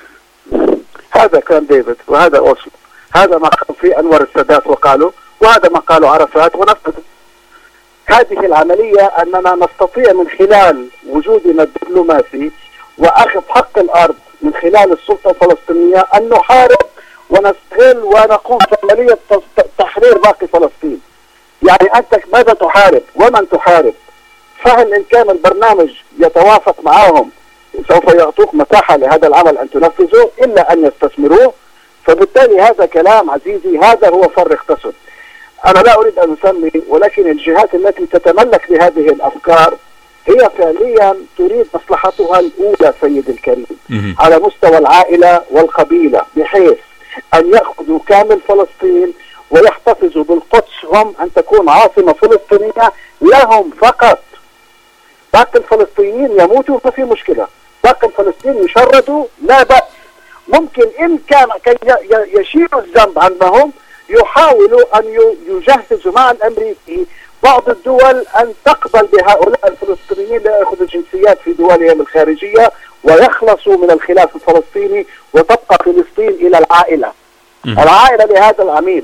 هذا كان ديفيد وهذا أوسلو، هذا ما قال فيه أنور السادات وقالوا، وهذا ما قالوا عرفات ونفذ. هذه العملية أننا نستطيع من خلال وجودنا الدبلوماسي وأخذ حق الأرض من خلال السلطة الفلسطينية أن نحارب ونستغل ونقوم بعملية تحرير باقي فلسطين. يعني أنت ماذا تحارب ومن تحارب؟ فهل إن كان البرنامج يتوافق معهم سوف يعطوك مساحة لهذا العمل أن تنفذه إلا أن يستثمروه؟ فبالتالي هذا كلام عزيزي، هذا هو فرق تسد. أنا لا أريد أن أسمي، ولكن الجهات التي تتملك بهذه الأفكار هي فعليا تريد مصلحتها الأولى سيد الكريم على مستوى العائلة والقبيلة، بحيث أن يأخذوا كامل فلسطين ويحتفظوا بالقدس هم أن تكون عاصمة فلسطينية لهم فقط. باقي الفلسطينيين يموتوا ما في مشكلة، باقي الفلسطينيين يشردوا لا بأس. ممكن إن كان كي يشيلوا الذنب عنهم يحاولوا أن يجهزوا مع الأمريكي بعض الدول أن تقبل بهؤلاء الفلسطينيين ليأخذوا الجنسيات في دولهم الخارجية ويخلصوا من الخلاف الفلسطيني، وتبقى فلسطين إلى العائلة العائلة لهذا العميل.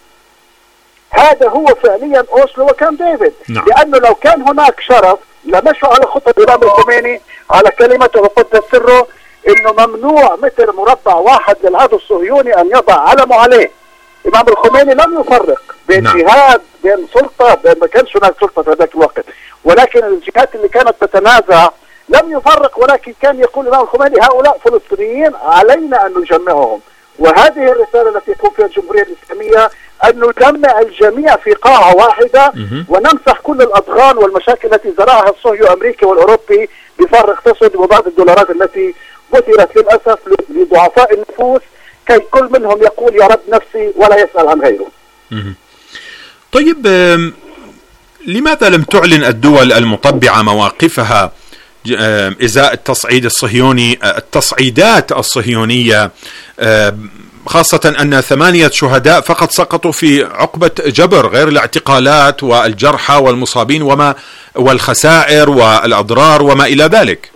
هذا هو فعليا أوسلو وكان ديفيد. نعم. لأنه لو كان هناك شرف لمشوا على خطة الإمام الخميني على كلمته وقدس سره إنه ممنوع متر مربع واحد للعدو الصهيوني أن يضع علمه عليه. الإمام الخميني لم يفرق بين نعم. جهاد، بين سلطة، بين ما كانش هناك سلطة في ذاك الوقت، ولكن الجهات اللي كانت تتنازع لم يفرق، ولكن كان يقول الإمام الخميني هؤلاء فلسطينيين علينا أن نجمعهم. وهذه الرسالة التي تقوم فيها الجمهورية الإسلامية أن نجمع الجميع في قاعة واحدة ونمسح كل الأضغان والمشاكل التي زرعها الصهيوني الأمريكي والأوروبي بفرق تسد وبعض الدولارات التي بثرت للأسف لضعفاء النفوس كي كل منهم يقول يا رب نفسي ولا يسأل عن غيره. طيب، لماذا لم تعلن الدول المطبعة مواقفها إزاء التصعيد الصهيوني، التصعيدات الصهيونية، خاصة أن ثمانية شهداء فقط سقطوا في عقبة جبر غير الاعتقالات والجرحى والمصابين وما والخسائر والأضرار وما إلى ذلك؟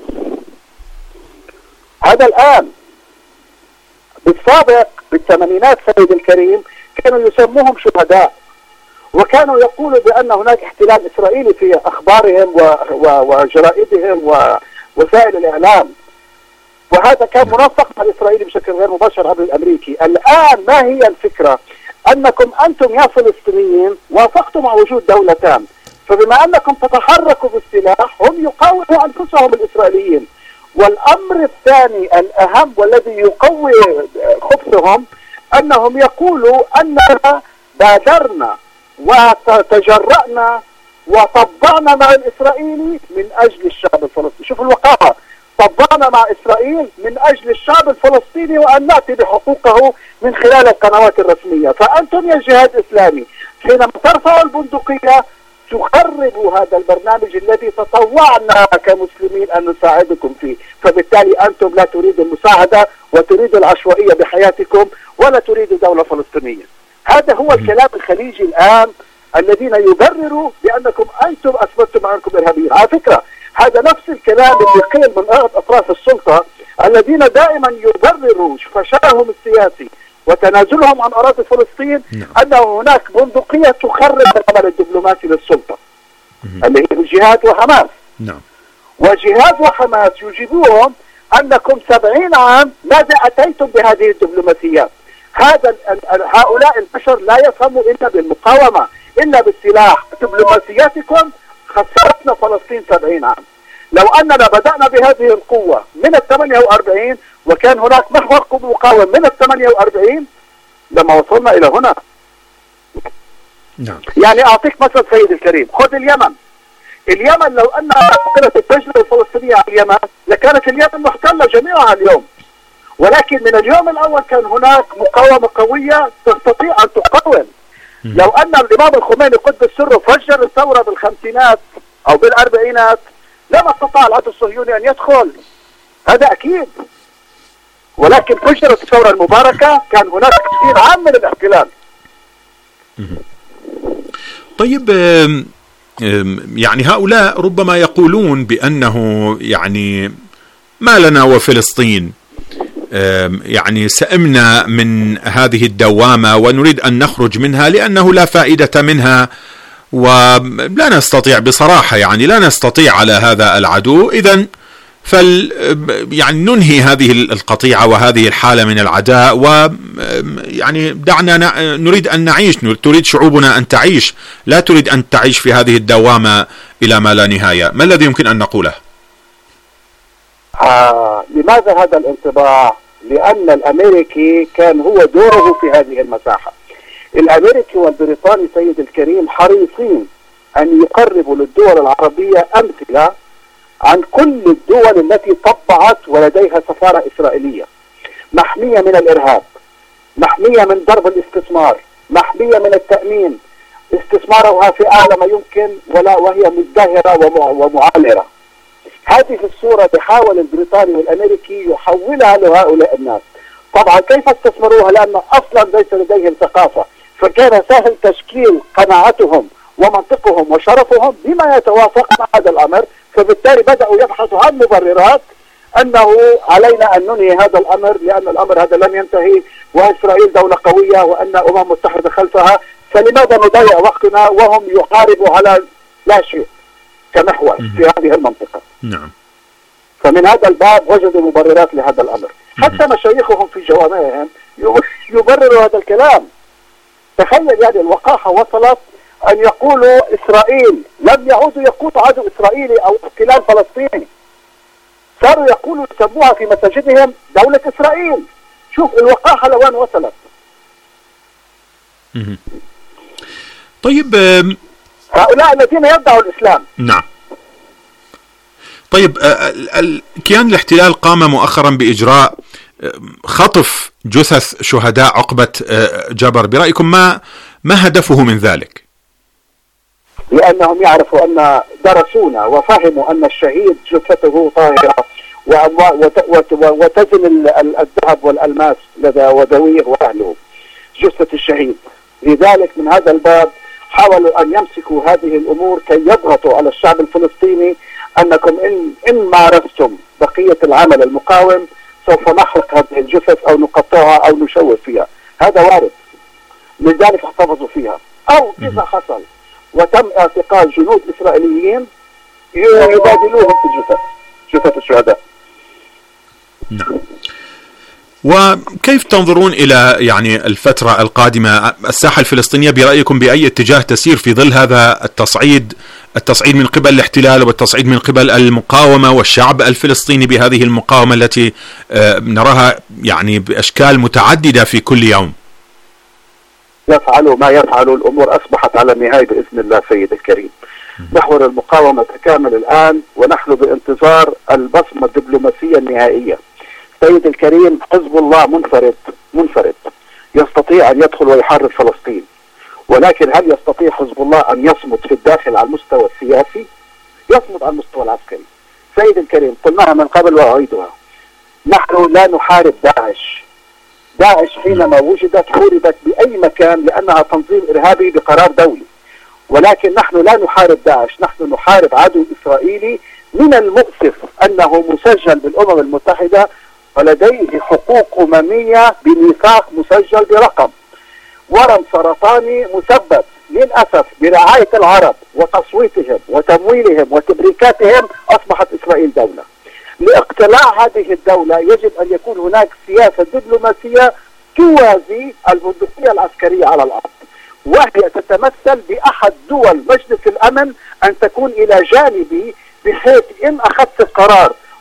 هذا الآن. بالسابق بالثمانينات سيد الكريم كانوا يسموهم شهداء، وكانوا يقولوا بأن هناك احتلال إسرائيلي في أخبارهم وجرائدهم ووسائل الإعلام، وهذا كان منسق مع الإسرائيلي بشكل غير مباشر عبر الأمريكي. الآن ما هي الفكرة؟ أنكم أنتم يا فلسطينيين وافقتم على وجود دولتان، فبما أنكم تتحركوا بالسلاح هم يقاوموا أنفسهم الإسرائيليين. والأمر الثاني الأهم والذي يقوي خبثهم أنهم يقولوا أننا بادرنا وتجرأنا وطبعنا مع الإسرائيلي من أجل الشعب الفلسطيني. شوف الوقاحة، طبعنا مع إسرائيل من أجل الشعب الفلسطيني وأن نأتي بحقوقه من خلال القنوات الرسمية. فأنتم يا جهاد إسلامي حينما ترفعوا البندقية تخربوا هذا البرنامج الذي تطوعنا كمسلمين أن نساعدكم فيه، فبالتالي أنتم لا تريدوا المساعدة وتريدوا العشوائية بحياتكم ولا تريدوا دولة فلسطينية. هذا هو الكلام الخليجي الآن الذين يبرروا بأنكم أنتم أثبتتم أنكم إرهابيين. على فكرة هذا نفس الكلام اللي قيل من أحد أطراف السلطة الذين دائما يبرروا فشلهم السياسي وتنازلهم عن أراضي فلسطين أنه هناك بندقية تخرب العمل الدبلوماسي للسلطة اللي هي الجهاد وحماس. نعم. وجهاد وحماس يجيبوهم أنكم سبعين عام ماذا أتيتم بهذه الدبلوماسيات؟ هذا هؤلاء البشر لا يفهموا إلا بالمقاومة إلا بالسلاح. دبلوماسياتكم خسرتنا فلسطين سبعين عام. لو أننا بدأنا بهذه القوة من الثمانية وأربعين وكان هناك محور مقاوم من الثمانية وأربعين لما وصلنا إلى هنا. نعم. يعني أعطيك مثل سيد الكريم، خذ اليمن. اليمن لو أن قلت التجربة الفلسطينية على اليمن لكانت اليمن محتلة جميعها اليوم، ولكن من اليوم الأول كان هناك مقاومة قوية تستطيع أن تقاوم. لو أن الإمام الخميني قدس سره فجر الثورة بالخمسينات أو بالأربعينات لما استطاع العدو الصهيوني أن يدخل، هذا أكيد. ولكن فجرت الثورة المباركة كان هناك كثير عام من الاحتلال. طيب يعني هؤلاء ربما يقولون بأنه يعني ما لنا وفلسطين، يعني سئمنا من هذه الدوامة ونريد أن نخرج منها لأنه لا فائدة منها ولا نستطيع بصراحة، يعني لا نستطيع على هذا العدو، إذن فل يعني ننهي هذه القطيعة وهذه الحالة من العداء، ويعني دعنا نريد أن نعيش، تريد شعوبنا أن تعيش، لا تريد أن تعيش في هذه الدوامة إلى ما لا نهاية. ما الذي يمكن أن نقوله؟ آه لماذا هذا الانطباع؟ لأن الأمريكي كان هو دوره في هذه المساحة. الأمريكي والبريطاني سيد الكريم حريصين أن يقربوا للدول العربية أمثلة عن كل الدول التي طبعت ولديها سفارة إسرائيلية، محمية من الإرهاب، محمية من ضرب الاستثمار، محمية من التأمين، استثمارها في أعلى ما يمكن ولا وهي مزدهرة ومعامرة. هذه الصورة بحاول البريطاني والأمريكي يحولها لهؤلاء الناس. طبعا كيف استثمروها؟ لأن أصلا ليس لديهم ثقافة، فكان سهل تشكيل قناعتهم ومنطقهم وشرفهم بما يتوافق مع هذا الأمر، فبالتالي بدأوا يبحثوا عن مبررات أنه علينا أن ننهي هذا الأمر لأن الأمر هذا لن ينتهي، وإسرائيل دولة قوية وأن أمم متحدة خلفها، فلماذا نضيع وقتنا وهم يحاربوا على لا شيء كمحور في هذه المنطقة. نعم. فمن هذا الباب وجدوا مبررات لهذا الأمر، حتى مشايخهم في جوامعهم يبرروا هذا الكلام. تخيل يعني الوقاحة وصلت أن يقولوا إسرائيل، لم يعودوا يقولوا عدو إسرائيلي أو احتلال فلسطيني، صاروا يقولوا يسموها في مساجدهم دولة إسرائيل. شوف الوقاحة لوين وصلت. طيب هؤلاء الذين يدعوا الإسلام. نعم. طيب كيان الاحتلال قام مؤخرا بإجراء خطف جثث شهداء عقبة جبر، برأيكم ما ما هدفه من ذلك؟ لأنهم يعرفوا أن درسونا وفهموا أن الشهيد جثته طاهرة وتزن الذهب والألماس لدى وذويه وأهله جثة الشهيد. لذلك من هذا الباب حاولوا أن يمسكوا هذه الأمور كي يضغطوا على الشعب الفلسطيني أنكم إن, إن مارستم بقية العمل المقاوم سوف نحرق هذه الجثث أو نقطعها أو نشوه فيها. هذا وارد، لذلك احتفظوا فيها. أو إذا حصل وتم اعتقال جنود إسرائيليين يبادلوهم في الجثث، جثث الشهداء. نعم. وكيف تنظرون إلى يعني الفترة القادمة؟ الساحة الفلسطينية برأيكم بأي اتجاه تسير في ظل هذا التصعيد التصعيد من قبل الاحتلال والتصعيد من قبل المقاومة والشعب الفلسطيني بهذه المقاومة التي نراها يعني بأشكال متعددة في كل يوم؟ يفعلوا ما يفعلوا، الأمور أصبحت على النهاية بإذن الله سيد الكريم. محور المقاومة تكامل الآن ونحن بانتظار البصمة الدبلوماسية النهائية. سيد الكريم حزب الله منفرد منفرد يستطيع أن يدخل ويحرر فلسطين، ولكن هل يستطيع حزب الله أن يصمد في الداخل على المستوى السياسي؟ يصمد على المستوى العسكري. سيد الكريم قلناها من قبل وأعيدها، نحن لا نحارب داعش. داعش حينما وجدت حوربت بأي مكان لأنها تنظيم إرهابي بقرار دولي، ولكن نحن لا نحارب داعش، نحن نحارب عدو إسرائيلي من المؤسف أنه مسجل بالأمم المتحدة ولديه حقوق أممية بميثاق مسجل برقم، ورم سرطاني مسبب للأسف برعاية العرب وتصويتهم وتمويلهم وتبريكاتهم أصبحت إسرائيل دولة. لاقتلاع هذه الدولة يجب أن يكون هناك سياسة دبلوماسية توازي البندقية العسكرية على الأرض، وهي تتمثل بأحد دول مجلس الأمن أن تكون إلى جانبي، بحيث إن أخذت القرار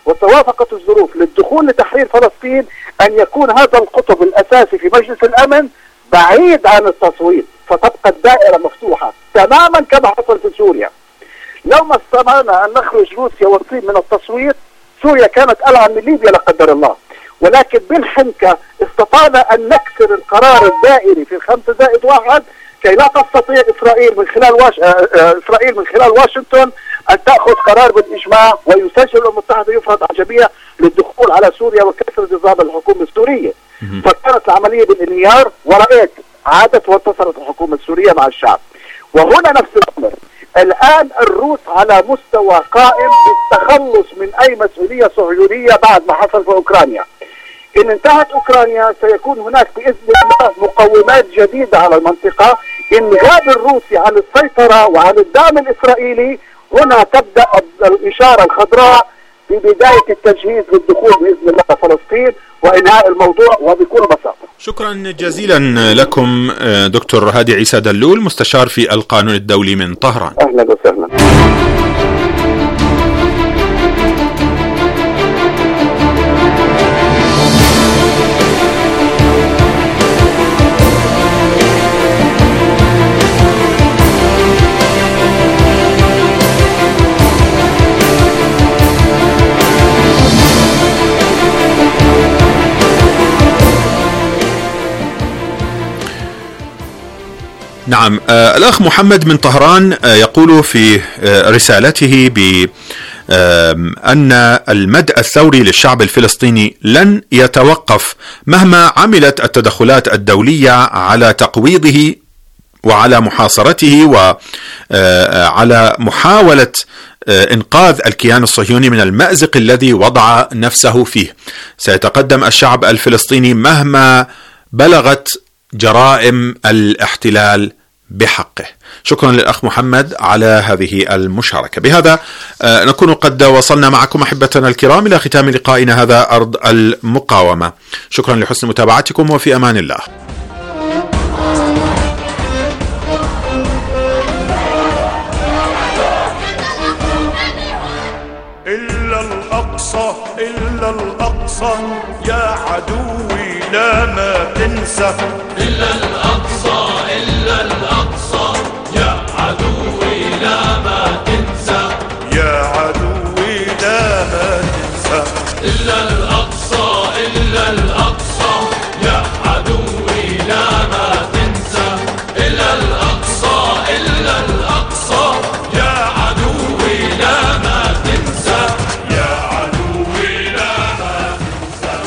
وتوافقت الظروف للدخول لتحرير فلسطين أن يكون هذا القطب الأساسي في مجلس الأمن بعيد عن التصويت، فتبقى الدائرة مفتوحة تماما كما حصل في سوريا. لو ما استطعنا أن نخرج روسيا والصين من التصويت سوريا كانت ألعن من ليبيا لا قدر الله، ولكن بالحنكة استطعنا أن نكسر القرار الدائري في الخمسة زائد واحد كي لا تستطيع إسرائيل من خلال واش... إسرائيل من خلال واشنطن أن تأخذ قرار بالإجماع ويسجل الأمم المتحدة يفرض عجبية للدخول على سوريا وكسر نظام الحكومة السورية. فكانت العملية بالانهيار، ورأيت عادت وانتصرت الحكومة السورية مع الشعب. وهنا نفس الأمر، الآن الروس على مستوى قائم بالتخلص من أي مسؤولية صهيونية بعد ما حصل في أوكرانيا. إن انتهت أوكرانيا سيكون هناك بإذن الله مقومات جديدة على المنطقة. إن غاب الروسي عن السيطرة وعن الدعم الإسرائيلي، هنا تبدأ الإشارة الخضراء في بداية التجهيز للدخول بإذن الله فلسطين وإنهاء الموضوع وبكل بساطة. شكرا جزيلا لكم دكتور هادي عيسى دلول، مستشار في القانون الدولي من طهران. أهلا وسهلا. نعم، آه الأخ محمد من طهران آه يقول في آه رسالته ب أن المدء الثوري للشعب الفلسطيني لن يتوقف مهما عملت التدخلات الدولية على تقويضه وعلى محاصرته وعلى محاولة إنقاذ الكيان الصهيوني من المأزق الذي وضع نفسه فيه. سيتقدم الشعب الفلسطيني مهما بلغت جرائم الاحتلال بحقه. شكرا للأخ محمد على هذه المشاركة. بهذا نكون قد وصلنا معكم أحبتنا الكرام إلى ختام لقائنا هذا أرض المقاومة. شكرا لحسن متابعتكم وفي أمان الله. إلا الأقصى إلا الأقصى يا عدوي لا ما تنسى. إلا الأقصى إلا الأقصى يا عدوي لا ما تنسى. يا عدوي لا ما تنسى. إلا الأقصى إلا الأقصى يا عدوي لا ما تنسى. إلا الأقصى إلا الأقصى يا عدوي لا ما تنسى. يا عدوي لا ما تنسى.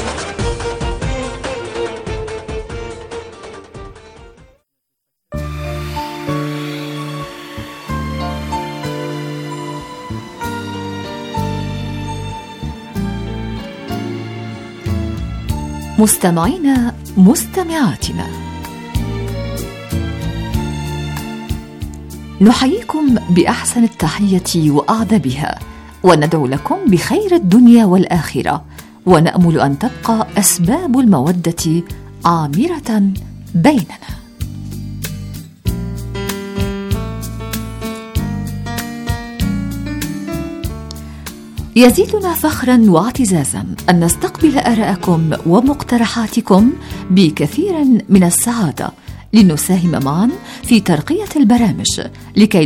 مستمعينا مستمعاتنا، نحييكم بأحسن التحية وأعذبها، وندعو لكم بخير الدنيا والآخرة، ونأمل أن تبقى أسباب المودة عامرة بيننا. يزيدنا فخرا واعتزازا أن نستقبل آراءكم ومقترحاتكم بكثير من السعادة لنساهم معا في ترقية البرامج لكي